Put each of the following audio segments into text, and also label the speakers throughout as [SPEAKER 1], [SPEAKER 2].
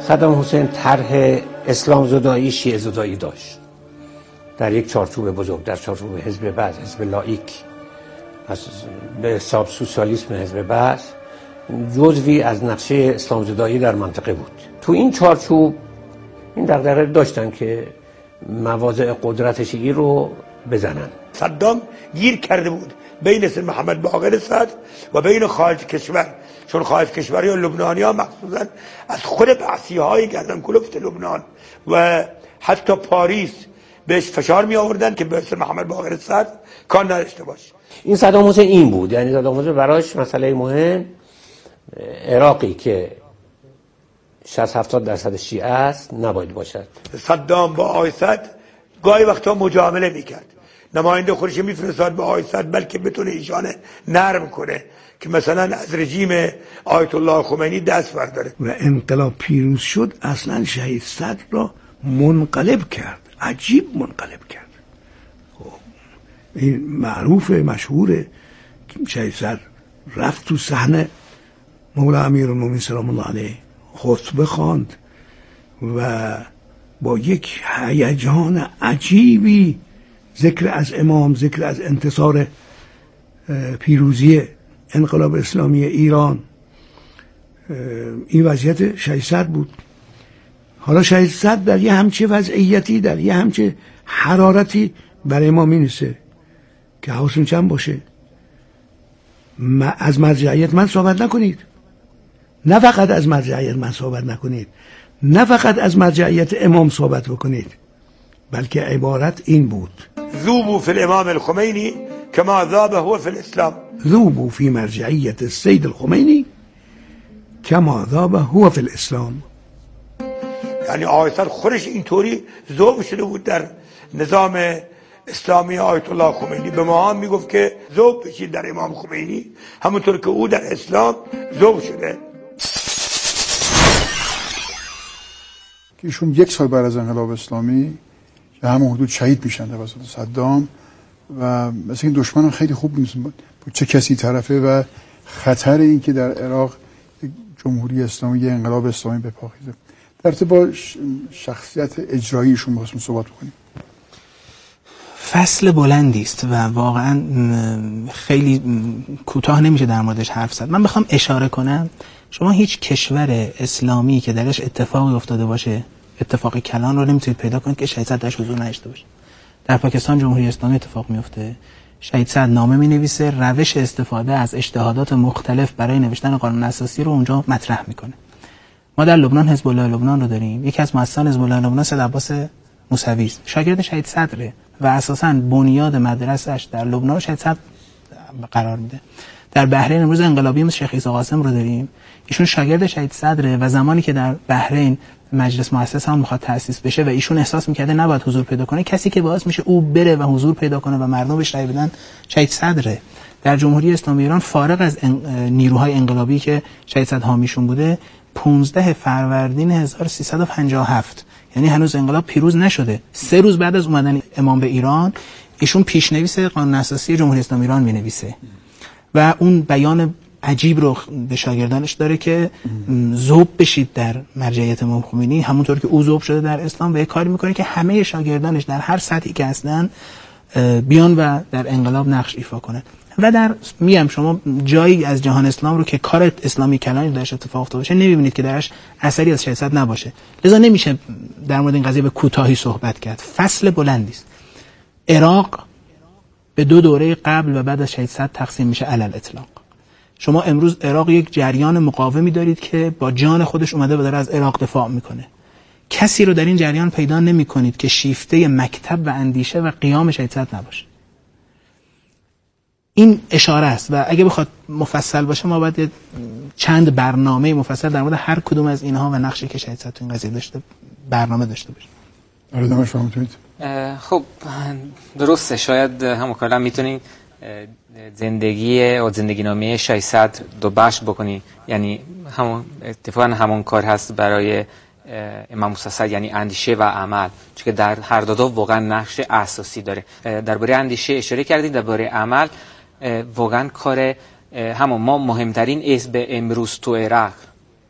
[SPEAKER 1] صدام حسین طرح اسلام زدایی شیعه زدایی داشت در یک چارچوب بزرگ، در چارچوب حزب بعث، حزب لایک، به حساب سوسیالیسم حزب بعث جزوی از نقشه اسلام زدایی در منطقه بود. تو این چارچوب این دغدغه داشتن که مواضع قدرت شیعی رو بزنن.
[SPEAKER 2] صدام گیر کرده بود بین سید محمد باقر صدر و بین خارج کشور، چون خارج کشوری و لبنانی ها مخصوصا از خود بعثی های گردن کلفت لبنان و حتی پاریس بهش فشار می آوردن که به سید محمد باقر صدر کار نداشته باشه.
[SPEAKER 1] این صدام حسین این بود، یعنی صدام حسین براش مسئله مهم عراقی که 60-70% شیعه است نباید باشد.
[SPEAKER 2] صدام با آقای صدر گاهی وقتا مجامله میکرد، نماینده خودش میفرستاد به آقای صدر بلکه بتونه ایشان نرم کنه که مثلا از رژیم آیت الله خمینی دست برداره.
[SPEAKER 3] و انقلاب پیروز شد، اصلا شهید صدر را منقلب کرد، عجیب منقلب کرد. این معروف مشهوره شهید صدر رفت تو صحنه مولا امیرالمومنین سلام الله علیه خطبه خواند و با یک هیجان عجیبی ذکر از امام، ذکر از انتصار پیروزی انقلاب اسلامی ایران، این وضعیت شهید صدر بود. حالا شهید صدر در یه همچه وضعیتی، در یه همچه حرارتی برای ما می‌نویسه که حواستون چند باشه از مرجعیت من صحبت نکنید. نه فقط از مرجعیت من صحبت نکنید، نه فقط از مرجعیت امام صحبت بکنید، بلکه عبارت این بود:
[SPEAKER 2] ذوبوا فی الامام الخمینی کما ذاب هو فی الاسلام.
[SPEAKER 3] ذوبوا فی مرجعیت السید الخمینی کما ذاب هو فی الاسلام.
[SPEAKER 2] یعنی آقای صدر خودش اینطوری ذوب شده بود در نظام اسلامی آیت الله خمینی. به ما هم میگفت که ذوب بشید در امام خمینی همونطور که او در اسلام ذوب شده.
[SPEAKER 4] که ایشون یک سال بعد از انقلاب اسلامی که همون حدود شهید میشن توسط صدام و مثلا این دشمن خیلی خوب می‌دونن با چه کسی طرفه و خطر این که در عراق جمهوری اسلامی انقلاب اسلامی بپاخیزه. در ارتباط با شخصیت اجراییشون می‌خواستم صحبت کنیم.
[SPEAKER 5] فصل بلندی است و واقعا خیلی کوتاه نمیشه در موردش حرف زد. من بخوام اشاره کنم، شما هیچ کشور اسلامی که درش اتفاقی افتاده باشه، اتفاق کلان رو نمیتونید پیدا کنید که شهید صدر درش حضور نداشته باشه. در پاکستان جمهوری اسلامی اتفاق میفته، شهید صدر نامه مینویسه، روش استفاده از اجتهادات مختلف برای نوشتن قانون اساسی رو اونجا مطرح میکنه. ما در لبنان حزب الله لبنان رو داریم. یکی از مؤسسان حزب الله لبنان سید عباس موسوی است، شاگرد شهید صدره و اساساً بنیاد مدرسه‌اش در لبنان شهید صدر قرار میده. در بحرین امروز انقلابی مثل شیخ عیسی قاسم رو داریم، ایشون شاگرد شهید صدره و زمانی که در بحرین مجلس مؤسس هم میخواد تأسیس بشه و ایشون احساس میکرده نباید حضور پیدا کنه، کسی که باعث میشه او بره و حضور پیدا کنه و مردم بهش رای بدن شهید صدره. در جمهوری اسلامی ایران فارغ از نیروهای انقلابی که شهید صدر حامیشون بوده، 15 فروردین 1357 یعنی هنوز انقلاب پیروز نشده، 3 روز بعد از اومدن امام به ایران، ایشون پیشنویس قانون اساسی جمهوری اسلامی ایران مینویسه و اون بیان عجیب رو به شاگردانش داره که ذوب بشید در مرجعیت امام خمینی همونطور که او ذوب شده در اسلام و یک کاری میکنه که همه شاگردانش در هر سطحی که هستن بیان و در انقلاب نقش ایفا کنن. و در میگم شما جایی از جهان اسلام رو که کار اسلامی کلانی درش اتفاق افتاده باشه نمیبینید که درش اثری از شهید صدر نباشه. لذا نمیشه در مورد این قضیه به کوتاهی صحبت کرد. فصل بلندی است. عراق به 2 دوره قبل و بعد از شهید صدر تقسیم میشه علل اطلاق. شما امروز عراق یک جریان مقاومی دارید که با جان خودش اومده و داره از عراق دفاع میکنه. کسی رو در این جریان پیدا نمی‌کنید که شیفته مکتب و اندیشه و قیام شهید صدر نباشه. این اشاره است و اگه بخواد مفصل باشه ما باید چند برنامه مفصل در مورد هر کدوم از اینها و نقشی که شهید صدر تو این قضیه داشته برنامه داشته باشیم.
[SPEAKER 4] آره شما میتونید.
[SPEAKER 6] خب درسته، شاید هم کلا میتونید زندگی و زندگی نامه شهید صدر 2 بخش بکنی، یعنی همون اتفاقا همون کار هست برای امام موسی، یعنی اندیشه و عمل، چون که در هر دو واقعا نقش اساسی داره. درباره اندیشه اشاره کردید، درباره عمل واقعا کار همون ما مهمترین اسم امروز تو عراق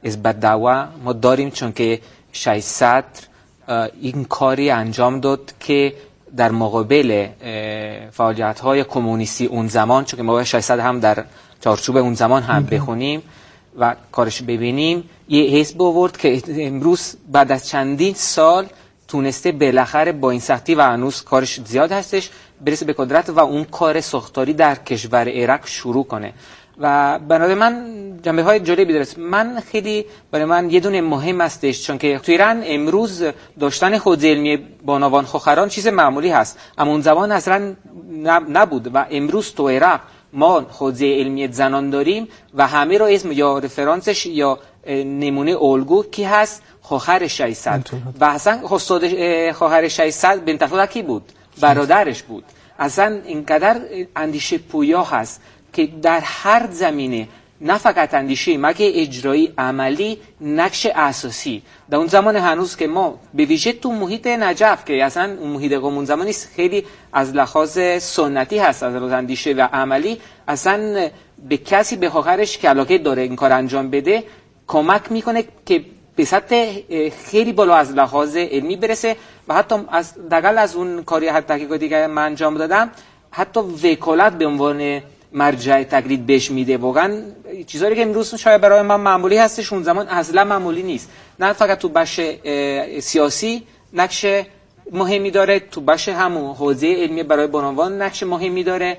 [SPEAKER 6] حزب دعوا ما داریم، چون که شهید صدر این کاری انجام داد که در مقابل فعالیت‌های کمونیستی اون زمان، چون که ما شهید صدر هم در چارچوب اون زمان هم بخونیم و کارش ببینیم، یه حزب آورد که امروز بعد از چندین سال تونسته بالاخره با این سختی و هنوز کارش زیاد هستش برسه به قدرت و اون کار ساختاری در کشور عراق شروع کنه. و برای من جنبه های جالبی داره. من خیلی برای من یه دونه مهم هستش، چون که تو ایران امروز داشتن حوزه علمی بانوان خواهران چیز معمولی هست، اما اون زمان اصلا نبود و امروز تو عراق ما حوزه علمی زنان داریم و همه رو اسم یا رفرانسش یا نمونه الگو کی هست؟ خواهر شهید صدر. و اصلا استاد خواهر شهید صدر بنت الله کی بود؟ برادرش بود. اصلا اینقدر اندیشه پویا هست که در هر زمینه، نه فقط اندیشه مگه اجرایی عملی، نقش اساسی. در اون زمان هنوز که ما به ویژه تو محیط نجف که اصلا اون محیط قوم زمانی خیلی از لحاظ سنتی هست، از لحاظ اندیشه و عملی اصلا به کسی به خواهرش که علاقه داره این کار انجام بده کمک میکنه که به سطح خیلی بالا از لحاظ علمی برسه و حتی از دقل از اون کاری تحقیقاتی که من انجام دادم حتی وکالت به عنوان مرجع تقلید بهش میده. واقعا چیزایی که امروز شاید برای من معمولی هستش اون زمان اصلا معمولی نیست. نه فقط تو بخش سیاسی نقش مهمی داره، تو بخش همون حوزه علمی برای بانوان نقش مهمی داره.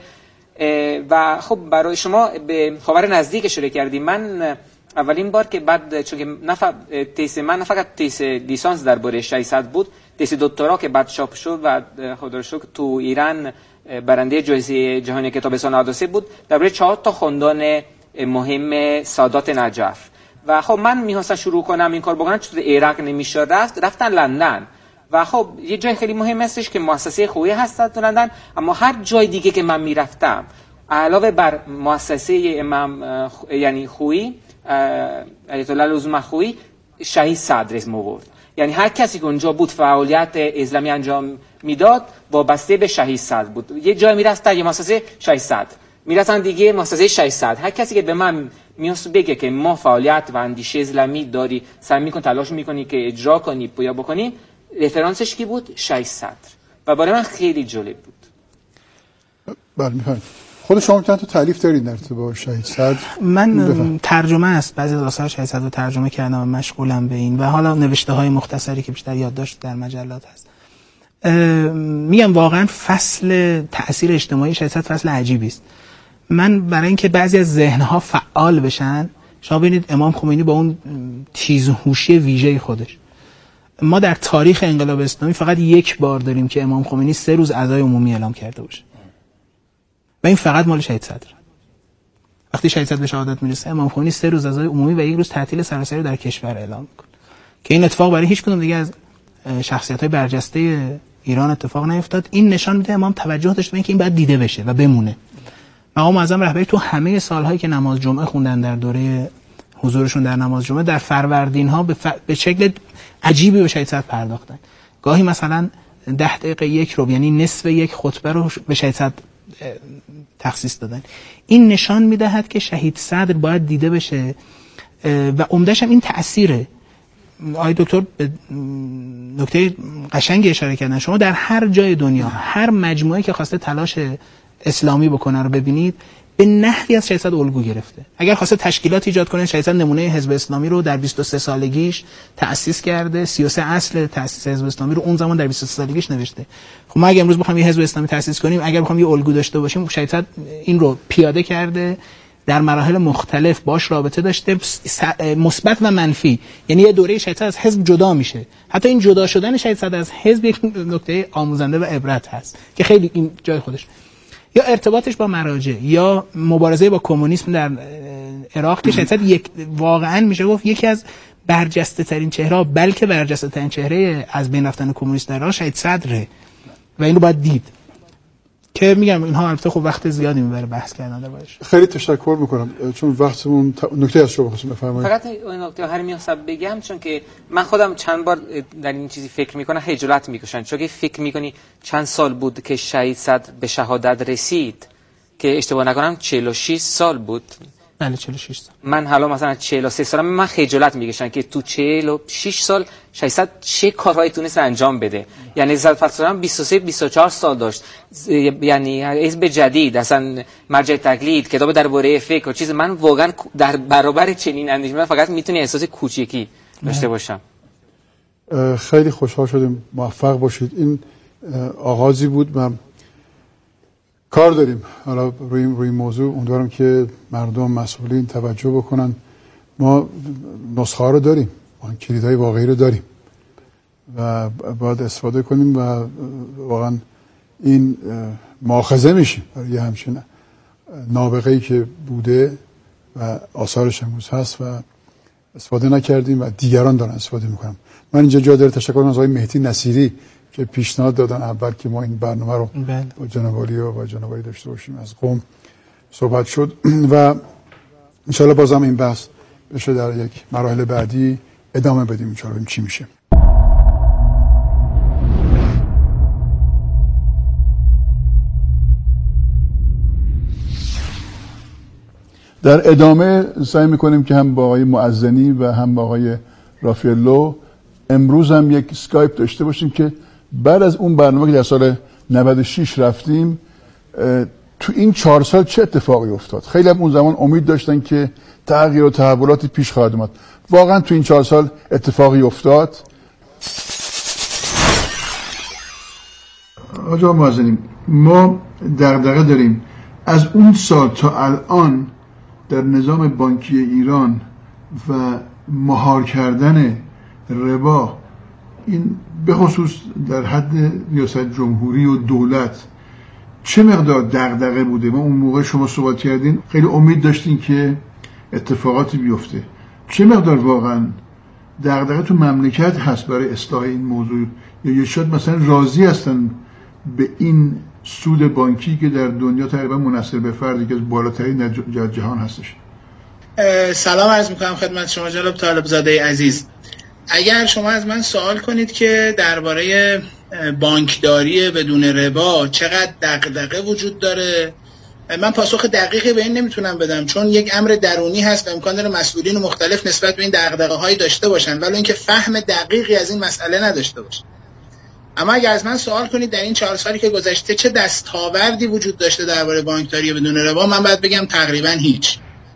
[SPEAKER 6] و خب برای شما به خبر نزدیک اشاره کردیم. من اولین بار که بعد چون که تیز من نه فقط تیز لیسانس درباره شهید صدر بود، تیز دکترا که بعد چاپ شد و خدا رو شکر تو ایران برنده جایزه جهانی کتاب سال 93 بود، درباره 4 تا خاندان مهم سادات نجف. و خب من می‌خواستم شروع کنم این کار بکنم، چون عراق نمیشه رفتن لندن. و خب یه جای خیلی مهم هستش که مؤسسه خویی هست تو لندن، اما هر جای دیگه که من میرفتم علاوه بر مؤسسه امام یعنی خویی آیت الله العظما خویی، شهید صدر اسم آورد. یعنی هر کسی که اونجا بود فعالیت اسلامی انجام میداد وابسته به شهید صدر بود. یه جای میرفتن یه مؤسسه شهید صدر، میرفتن دیگه مؤسسه شهید صدر. هر کسی که به من میاد بگه که ما فعالیت و اندیشه اسلامی داری، سعی میکنی تلاش میکنی که اجرا کنی پویا بکنی، رفرانسش کی بود؟ شهید صدر. و برای من خیلی جالب بود.
[SPEAKER 4] بله میفهمم. خود شما چند تا تالیف دارید در ارتباط با شهید صدر؟
[SPEAKER 5] من ترجمه است، بعضی از آثار شهید صدر رو ترجمه کردم و مشغولم به این و حالا نوشته های مختصری که بیشتر یادداشت در مجلات هست. میگم واقعا فصل تأثیر اجتماعی شهید صدر فصل عجیبی است. من برای اینکه بعضی از ذهن‌ها فعال بشن، شما ببینید امام خمینی با اون تیزهوشی ویژه خودش، ما در تاریخ انقلاب اسلامی فقط یک بار داریم که امام خمینی 3 روز عزای عمومی اعلام کرده باشه و این فقط مال شهید صدر. وقتی شهید صدر به شهادت میرسه، امام خمینی 3 روز عزای عمومی و 1 روز تعطیل سراسری در کشور اعلام میکنه که این اتفاق برای هیچ کدوم دیگه از شخصیت‌های برجسته ایران اتفاق نیفتاد. این نشان میده امام توجه داشت به اینکه این باید دیده بشه و بمونه. مقام معظم رهبری تو همه سالهایی که نماز جمعه خوندن در دوره حضورشون در نماز جمعه، در فروردین‌ها به شکل عجیبی به شهید صدر پرداختن. گاهی مثلا 10 دقیقه 1 ربع یعنی نصف یک خطبه رو به شهید صدر تخصیص دادن. این نشان میدهد که شهید صدر باید دیده بشه و عمده‌ش هم این تأثیره. آقای دکتر به نکته قشنگی اشاره کردن. شما در هر جای دنیا هر مجموعه‌ای که خواسته تلاش اسلامی بکنه رو ببینید، به نحوی از شهید صدر الگو گرفته. اگر خواسته تشکیلات ایجاد کنه، شهید صدر نمونه حزب اسلامی رو در 23 سالگیش تأسیس کرده. 33 اصل تأسیس حزب اسلامی رو اون زمان در 23 سالگیش نوشته. خب ما اگه امروز بخوایم یه حزب اسلامی تأسیس کنیم، اگر بخوایم یه الگو داشته باشیم، شهید صدر این رو پیاده کرده، در مراحل مختلف باش رابطه داشته، مثبت و منفی. یعنی یه دوره شهید صدر از حزب جدا میشه. حتی این جدا شدن شهید صدر از حزب یک نکته آموزنده و عبرت هست که خیلی این جای خودش. یا ارتباطش با مراجع یا مبارزه با کمونیسم در عراق که شهید صدر واقعا میشه گفت یکی از برجسته ترین چهره، بلکه برجسته ترین چهره از بین رفتن کمونیست در عراق شهید صدره و اینو باید دید. که میگم اینها البته خب وقت زیادی میبره بحث کردن دربارش.
[SPEAKER 4] خیلی تشکر میکنم چون وقتمون نکته از شما خواستم بفرمایید.
[SPEAKER 6] فقط این نکته هر میخواستم بگم، چون که من خودم چند بار در این چیزی فکر میکنم، خجالت میکشن، چون که فکر میکنی چند سال بود که شهید صدر به شهادت رسید، که اشتباه نکنم 46 سال بود.
[SPEAKER 5] بله 46 سال.
[SPEAKER 6] من حالا مثلا 43 سالم، من خجالت میکشم که تو 46 سال 600 چه کارهایی تونست انجام بده. یعنی زلفت 23 24 سال داشت، یعنی حزب جدید، اصلا مرجع تقلید، کتاب درباره فقه و چیز. من واقعا در برابر چنین اندیشه من فقط میتونی احساس کوچیکی داشته باشم.
[SPEAKER 4] خیلی خوشحال شدیم، موفق باشید. این آغازی بود. من کار داریم حالا روی موضوع، امیدوارم که مردم مسئولین توجه بکنن. ما نسخه ها رو داریم، ما کلیدهای واقعی رو داریم و باید استفاده کنیم و واقعا این مؤاخذه میشیم برای همچین نابغه‌ای که بوده و آثارش امروز هست و استفاده نکردیم و دیگران دارن استفاده میکنن. من اینجا جا داره تشکر کنم از آقای مهدی نصیری که پیشنهاد دادن اول که ما این برنامه رو با جناب عالی و با جناب عالی داشته باشیم. از قم صحبت شد و انشاءالله بازم این بحث بشه در یک مراحل بعدی ادامه بدیم، انشاءالله ببینیم چی میشه. در ادامه سعی میکنیم که هم با آقای معزنی و هم با آقای رافیلو امروز هم یک اسکایپ داشته باشیم که بعد از اون برنامه که در سال 96 رفتیم تو این 4 سال چه اتفاقی افتاد. خیلی هم اون زمان امید داشتن که تغییر و تحولاتی پیش خواهد اومد. واقعا تو این 4 سال اتفاقی افتاد. آقا معزنی، ما دغدغه داریم از اون سال تا الان در نظام بانکی ایران و مهار کردن ربا، این به خصوص در حد ریاست جمهوری و دولت چه مقدار دغدغه بوده؟ ما اون موقع شما صحبت کردین خیلی امید داشتین که اتفاقاتی بیفته. چه مقدار واقعا دغدغه تو مملکت هست برای اصلاح این موضوع، یا شاید مثلا راضی هستن به این سود بانکی که در دنیا تقریبا منحصر به فردی که از بالاترین در جهان هستش؟
[SPEAKER 5] سلام عرض میکنم خدمت شما جناب طالب زاده عزیز. اگر شما از من سوال کنید که درباره بانکداری بدون ربا چقدر دغدغه وجود داره، من پاسخ دقیقی به این نمیتونم بدم، چون یک امر درونی هست و امکان داره مسئولین مختلف نسبت به این دغدغه‌هایی داشته باشن ولی اینکه فهم دقیقی از این مسئله نداشته باشن. اما اگر از من سوال کنید در این 4 سالی که گذشته چه دستاوردی وجود داشته درباره بانکداری بدون ربا، من باید بگم تقریبا هیچ.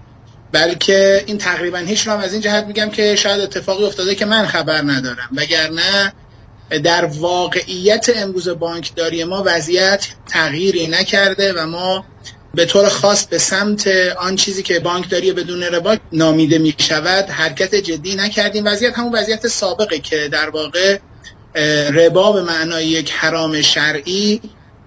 [SPEAKER 5] بلکه این تقریبا هیچ رو هم از این جهت میگم که شاید اتفاقی افتاده که من خبر ندارم، وگرنه در واقعیت امروز بانکداری ما وضعیت تغییری نکرده و ما به طور خاص به سمت آن چیزی که بانکداری بدون ربا نامیده می شود حرکت جدی نکردیم. وضعیت همون وضعیت سابقه که در واقع ربا به معنای یک حرام شرعی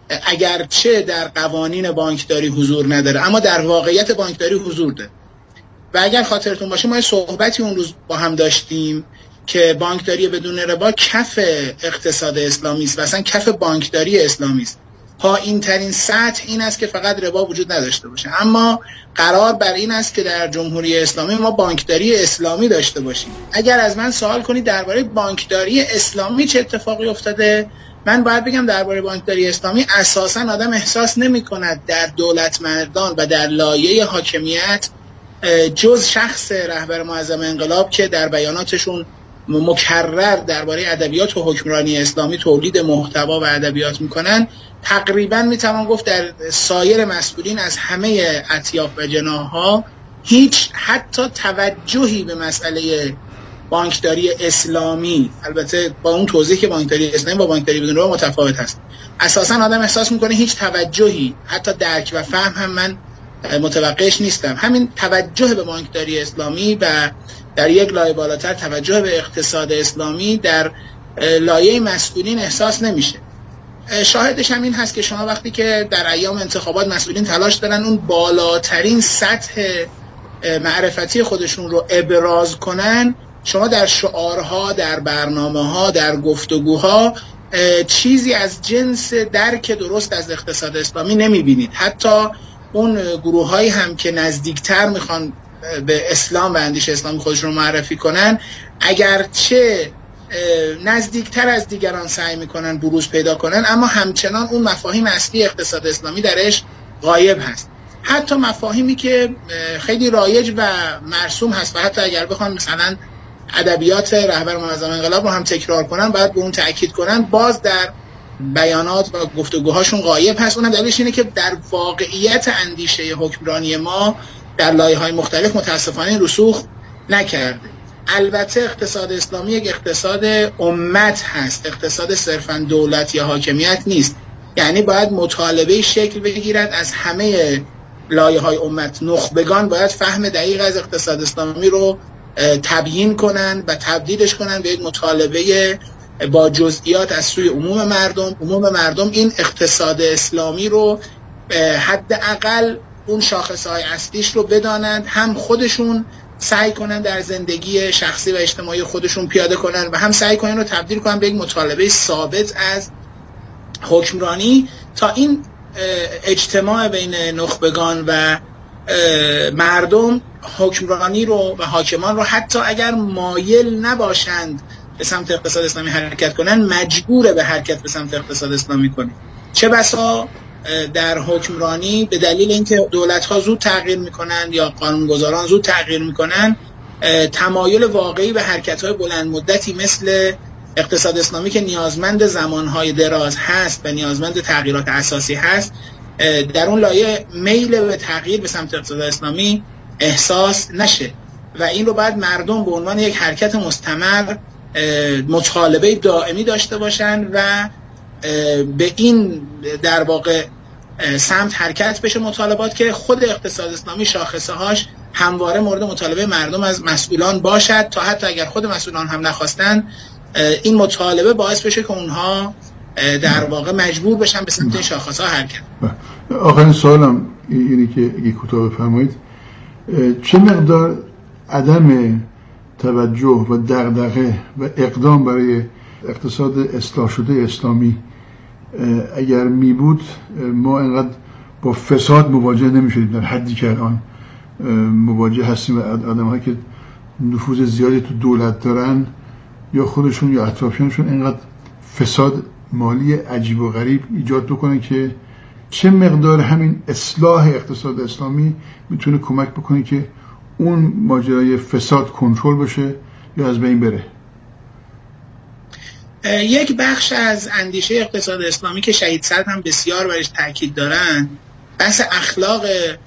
[SPEAKER 5] اگرچه در قوانین بانکداری حضور نداره اما در واقعیت بانکداری حضور داره. و اگر خاطرتون باشه ما یه صحبتی اون روز با هم داشتیم که بانکداری بدون ربا کف اقتصاد اسلامی است و اصلا کف بانکداری اسلامی است. پایین ترین سطح این است که فقط ربا وجود نداشته باشه، اما قرار بر این است که در جمهوری اسلامی ما بانکداری اسلامی داشته باشیم. اگر از من سوال کنید درباره بانکداری اسلامی چه اتفاقی افتاده، من باید بگم درباره بانکداری اسلامی اساساً آدم احساس نمی‌کند در دولت مردان و در لایه حاکمیت جز شخص رهبر معظم انقلاب که در بیاناتشون مکرر درباره ادبیات و حکمرانی اسلامی تولید محتوا و ادبیات میکنن، تقریبا میتوان گفت در سایر مسئولین از همه اطیاف و جناح‌ها هیچ حتی توجهی به مسئله بانکداری اسلامی، البته با اون توضیح که بانکداری اسلامی با بانکداری بدون ربا متفاوت هست، اساسا آدم احساس میکنه هیچ توجهی، حتی درک و فهم هم من متوقعش نیستم. همین توجه به بانکداری اسلامی و در یک لایه بالاتر توجه به اقتصاد اسلامی در لایه مسئولین احساس نمیشه. شاهدش هم این هست که شما وقتی که در ایام انتخابات مسئولین تلاش دارن اون بالاترین سطح معرفتی خودشون رو ابراز کنن، شما در شعارها، در برنامه‌ها، در گفتگوها چیزی از جنس درک درست از اقتصاد اسلامی نمیبینید. حتی اون گروه‌هایی هم که نزدیکتر میخوان به اسلام و اندیشه اسلامی خودشون رو معرفی کنن، اگرچه نزدیکتر از دیگران سعی میکنن بروز پیدا کنن، اما همچنان اون مفاهیم اصلی اقتصاد اسلامی درش غایب هست.
[SPEAKER 7] حتی مفاهیمی که خیلی رایج و مرسوم هست و حتی اگر بخوام مثلا ادبیات رهبر منظم انقلاب رو هم تکرار کنن، باید به اون تاکید کنن، باز در بیانات و گفتگوهاشون غایب هست. اونم دلیلش اینه که در واقعیت اندیشه حکمرانی ما در لایه‌های مختلف متاسفانه رسوخ نکرده. البته اقتصاد اسلامی یک اقتصاد امت هست، اقتصاد صرفاً دولت یا حاکمیت نیست. یعنی باید مطالبه شکل بگیرد از همه لایه‌های امت. نخبگان باید فهم دقیق از اقتصاد اسلامی رو تبیین کنن و تبدیلش کنن به یک مطالبه با جزئیات از سوی عموم مردم این اقتصاد اسلامی رو حداقل اون شاخصهای اصلیش رو بدانند، هم خودشون سعی کنن در زندگی شخصی و اجتماعی خودشون پیاده کنن و هم سعی کنن رو تبدیل کنن به یک مطالبه ثابت از حکمرانی، تا این اجتماع بین نخبگان و مردم حکمرانی رو و حاکمان رو حتی اگر مایل نباشند به سمت اقتصاد اسلامی حرکت کنن، مجبور به حرکت به سمت اقتصاد اسلامی کنه. چه بسا در حکمرانی به دلیل اینکه دولت‌ها زود تغییر میکنن یا قانونگذاران زود تغییر میکنن، تمایل واقعی به حرکت‌های بلند مدتی مثل اقتصاد اسلامی که نیازمند زمانهای دراز هست و نیازمند تغییرات اساسی هست، در اون لایه میل به تغییر به سمت اقتصاد اسلامی احساس نشه و این رو بعد مردم به عنوان یک حرکت مستمر مطالبه دائمی داشته باشن و به این در واقع سمت حرکت بشه مطالبات که خود اقتصاد اسلامی شاخصه هاش همواره مورد مطالبه مردم از مسئولان باشد، تا حتی اگر خود مسئولان هم نخواستن این مطالبه باعث بشه که اونها در واقع مجبور بشن به سمت این شاخص ها حرکت.
[SPEAKER 4] آخرین سوالم اینه که اگه کوتاه بفرمایید، چه مقدار عدم توجه و دغدغه و اقدام برای اقتصاد اصلاح شده اسلامی اگر می بود ما اینقدر با فساد مواجه نمی شدیم در حدی که الان مواجه هستیم و آدم‌هایی که نفوذ زیادی تو دولت دارن یا خودشون یا اطرافیانشون اینقدر فساد مالی عجیب و غریب ایجاد بکنن که چه مقدار همین اصلاح اقتصاد اسلامی میتونه کمک بکنه که اون ماجرای فساد کنترل بشه یا از بین بره.
[SPEAKER 7] یک بخش از اندیشه اقتصاد اسلامی که شهید صدر هم بسیار برش تاکید دارن بحث اخلاق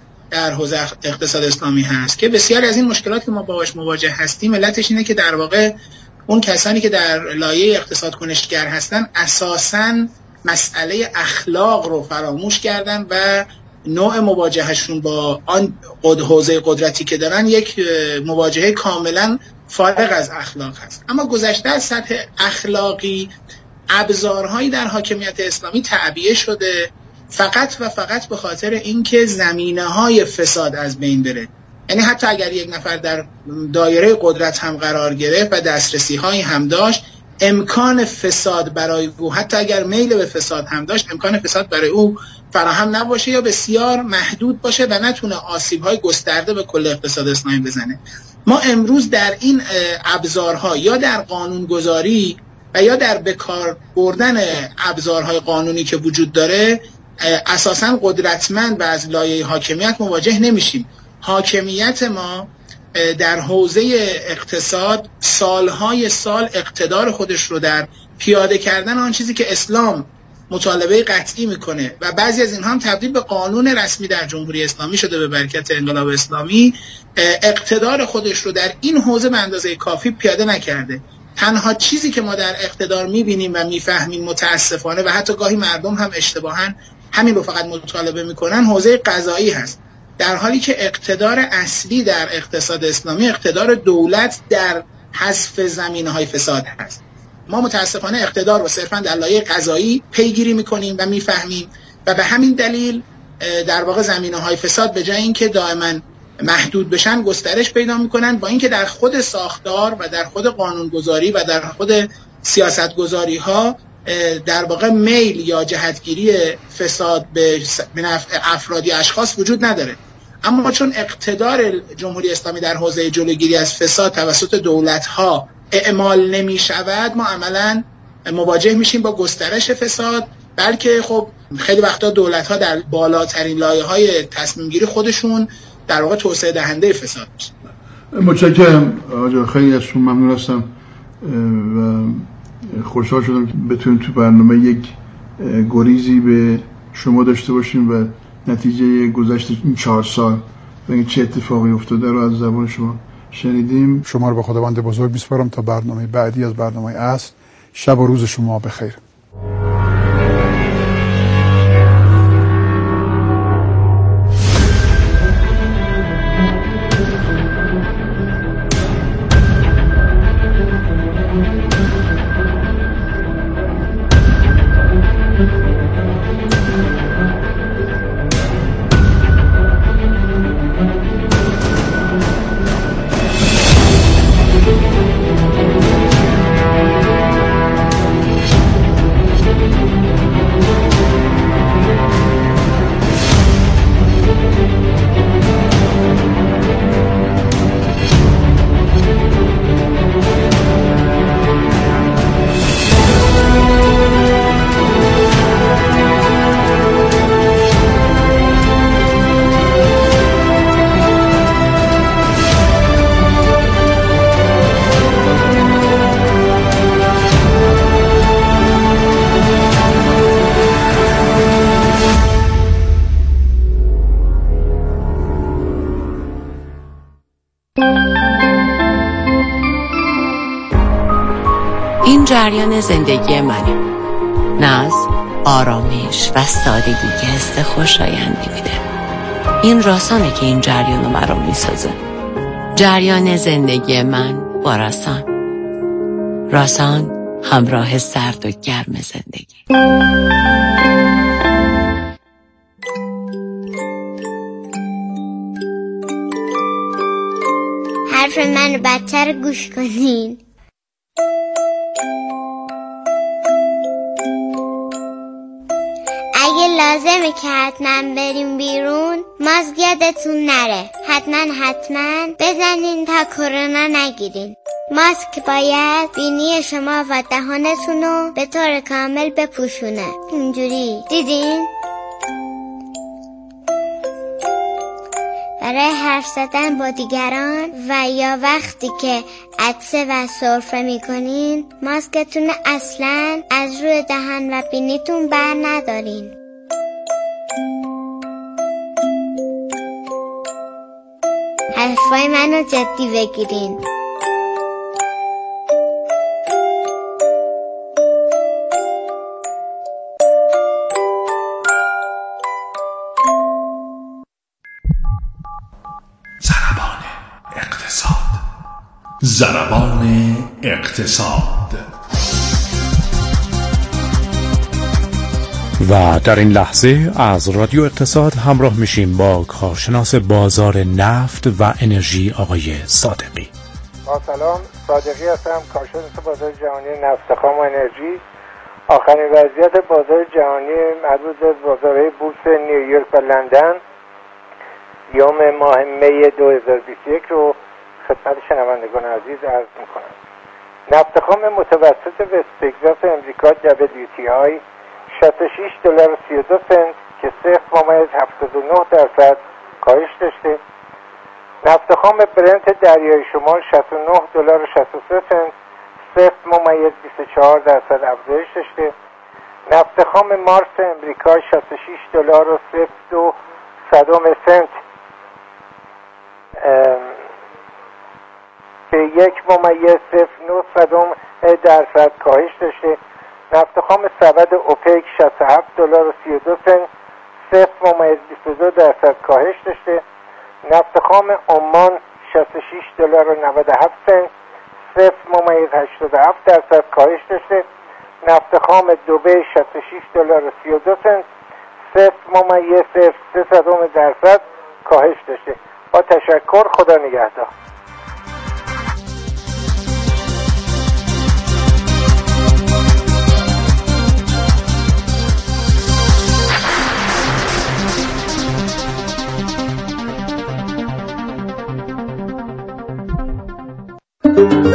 [SPEAKER 7] در حوزه اقتصاد اسلامی هست که بسیار از این مشکلات که ما باهاش مواجه هستیم علتش اینه که در واقع اون کسانی که در لایه اقتصاد کنشگر هستن اساساً مسئله اخلاق رو فراموش کردن و نوع مواجهشون با آن حوزه قدرتی که دارن یک مواجهه کاملا فارغ از اخلاق هست. اما گذشته از سطح اخلاقی ابزارهایی در حاکمیت اسلامی تعبیه شده فقط و فقط به خاطر اینکه زمینه‌های فساد از بین بره. یعنی حتی اگر یک نفر در دایره قدرت هم قرار گرفت و دسترسی‌هایی هم داشت، امکان فساد برای او، حتی اگر میل به فساد هم داشت، امکان فساد برای او فراهم نباشه یا بسیار محدود باشه و نتونه آسیب‌های گسترده به کل اقتصاد اسلامی بزنه. ما امروز در این ابزارها یا در قانونگذاری و یا در بکار بردن ابزارهای قانونی که وجود داره اساساً قدرتمند و از لایه حاکمیت مواجه نمیشیم. حاکمیت ما در حوزه اقتصاد سالهای سال اقتدار خودش رو در پیاده کردن آن چیزی که اسلام مطالبه قطعی میکنه و بعضی از اینها هم تبدیل به قانون رسمی در جمهوری اسلامی شده به برکت انقلاب اسلامی، اقتدار خودش رو در این حوزه به اندازه کافی پیاده نکرده. تنها چیزی که ما در اقتدار میبینیم و میفهمیم متاسفانه و حتی گاهی مردم هم اشتباهاً همین رو فقط مطالبه میکنن حوزه قضایی هست، در حالی که اقتدار اصلی در اقتصاد اسلامی اقتدار دولت در حذف زمینه‌های فساد هست. ما متاسفانه اقتدار رو صرفاً در لایه قضایی پیگیری میکنیم و میفهمیم و به همین دلیل در واقع زمینه‌های فساد به جای اینکه دائما محدود بشن گسترش پیدا میکنن، با اینکه در خود ساختار و در خود قانونگذاری و در خود سیاستگذاری ها در واقع میل یا جهتگیری فساد به نفع افرادی اشخاص وجود نداره. اما چون اقتدار جمهوری اسلامی در حوزه جلوگیری از فساد توسط دولت‌ها اعمال نمی شود، ما عملاً مواجه میشیم با گسترش فساد بلکه خب خیلی وقتا دولت‌ها در بالاترین لایه‌های تصمیم گیری خودشون در واقع توسعه دهنده فساد میشن.
[SPEAKER 4] متشکرم آقا، خیلی از شما ممنون هستم و خوشحال شدم که بتونیم تو برنامه یک گریزی به شما داشته باشیم و نتیجه گذشت این 4 سال و این چه اتفاقی افتاده رو از زبان شما شنیدیم. شما رو به خداوند بزرگ میسپارم تا برنامه بعدی از برنامه اصل. شب و روز شما بخیر.
[SPEAKER 8] این جریان زندگی منه. ناز، آرامش و سادگی که حس خوشایندی میده. این راسانه که این جریانو برام میسازه. جریان زندگی من با راسان. راسان همراه سرد و گرم زندگی.
[SPEAKER 9] حرف من بدتر گوش کنین. اگه لازمه که حتما بریم بیرون، ماسک یادتون نره. حتما بزنین تا کرونا نگیرین. ماسک باید بینی شما و دهانتون رو به طور کامل بپوشونه. اینجوری دیدین؟ برای حرف زدن با دیگران و یا وقتی که عطسه و سرفه میکنین، ماسکتون اصلا از روی دهان و بینیتون بر ندارین. حرفای منو جدی بگیرین.
[SPEAKER 10] ضربان اقتصاد. و در این لحظه از رادیو اقتصاد همراه میشیم با کارشناس بازار نفت و انرژی آقای صادقی.
[SPEAKER 11] با سلام، صادقی هستم، کارشناس بازار جهانی نفت خام و انرژی. آخرین وضعیت بازار جهانی مربوط به بازارهای بورس نیویورک و لندن یوم ماه می 2021 رو خدمت شنوندگان عزیز عرض میکنم. نفت خام متوسط وست تگزاس امریکا WTI 66 دلار و 32 سنت که 0.79% کاهش داشته. نفت خام برنت دریای شمال 69 دلار و 63 سنت 0.24% افزایش داشته. نفت خام مارس امریکا 66 دلار و 0.2 سنت که 1.09% کاهش داشته. نفت خام سبد اوپک 67 دلار و 32 سنت 0.22% کاهش داشته. نفت خام عمان 66 دلار و 97 سنت 0.87% کاهش داشته. نفت خام دبی 66 دلار و 32 سنت 0.03% کاهش داشته. با تشکر، خدا نگهدار.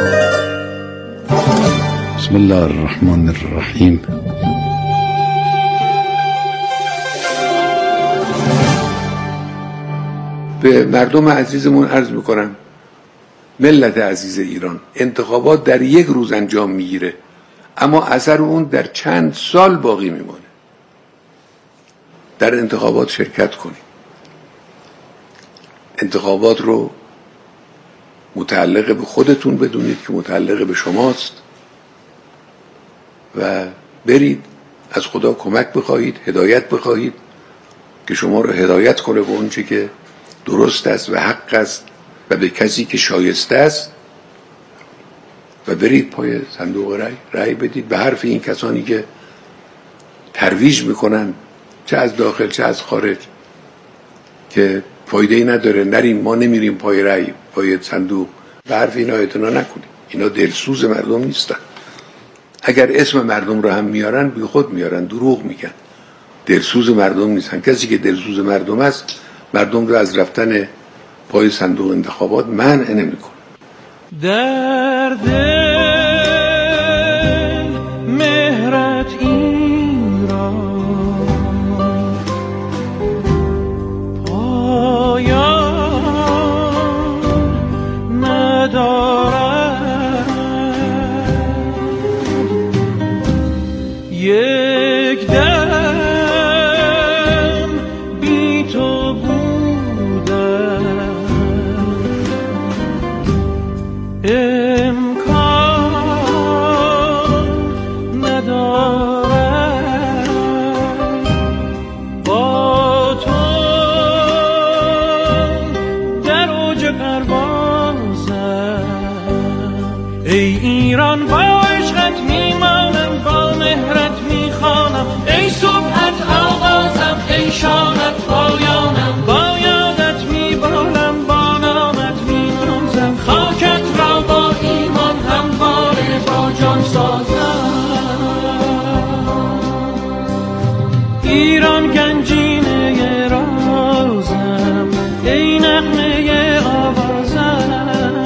[SPEAKER 10] بسم الله الرحمن الرحیم.
[SPEAKER 12] به مردم عزیزمون عرض میکنم، ملت عزیز ایران، انتخابات در یک روز انجام میگیره اما اثر اون در چند سال باقی میمونه. در انتخابات شرکت کنید، انتخابات رو متعلق به خودتون بدونید که متعلق به شماست و برید از خدا کمک بخواهید، هدایت بخواهید که شما رو هدایت کنه به اون چه که درست است و حق است و به کسی که شایسته است و برید پای صندوق رأی بدید به حرف این کسانی که ترویج میکنن چه از داخل چه از خارج که فایده ای نداره، نریم، ما نمیریم پای رأی، پای صندوق. به حرف اینا اعتنا نکنید، اینا دلسوز مردم نیستن. اگر اسم مردم رو هم میارن بی خود میارن، دروغ میگن، دلسوز مردم نیستن. کسی که دلسوز مردم است مردم رو از رفتن پای صندوق انتخابات منع نمیکنه.
[SPEAKER 13] در دل مهرت ایران پایان ندارد، یک دم بی تو بودم امکان ندارد، با تو در اوج پروازم، ای ایران با عشقت میمانم، با مهرت میخوانم، ای صبحت آغازم، ای شامت پایانم، با یادت میبالم، با نامت مینازم، خاکت را با ایمان همواره با جان سازم. ایران گنجینه رازم، ای نغمه آوازم.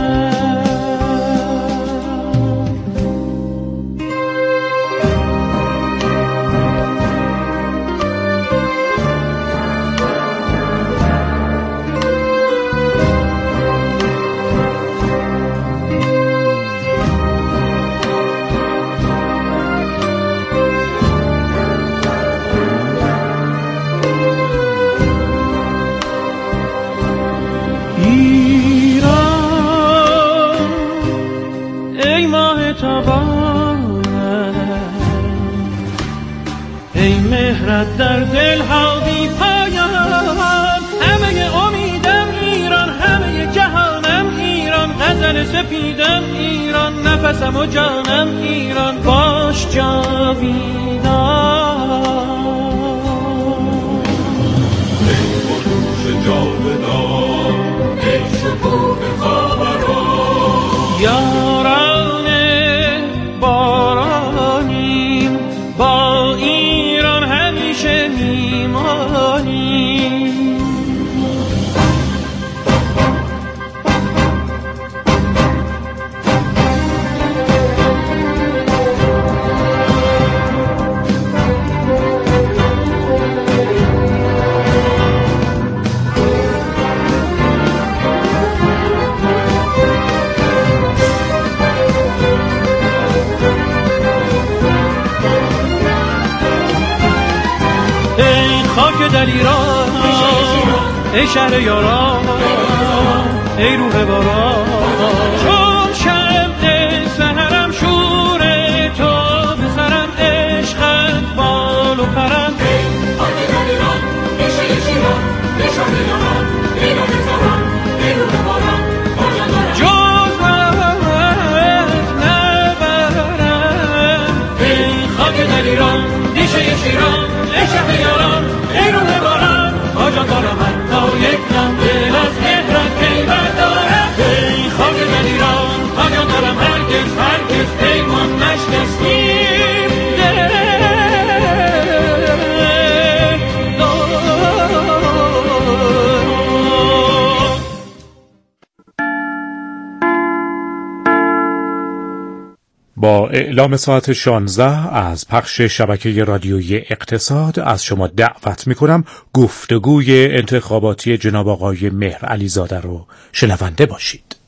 [SPEAKER 13] ای مهرت در دل هادی پایان، همه امیدم ایران، همه جهانم ایران، غزل سپیدم ایران، نفسم و جانم ایران، باش جاویدان. ای خروش جاودان، ای شکوه خاوران، یاران بارانیم، با ایران همیشه میمانیم. در ایران ای شهر یاران، ای روح باران، چون شمع سحرم شور تو بسرم، عشقت بال و پرم. ای خاک در ایران، ای شهر شیران، ای شهر یاران، ای روح باران، ای روح باران، جز وقت نبرم. ای خاک در ایران، ای شهر شیران، ای شهر یاران، ای روح باران، آجان دارم حتی یک لحظه از مهرت که بردارم. ای
[SPEAKER 10] با اعلام ساعت 16 از پخش شبکه رادیویی اقتصاد از شما دعوت میکنم گفتگوی انتخاباتی جناب آقای مهر علیزاده رو شنونده باشید.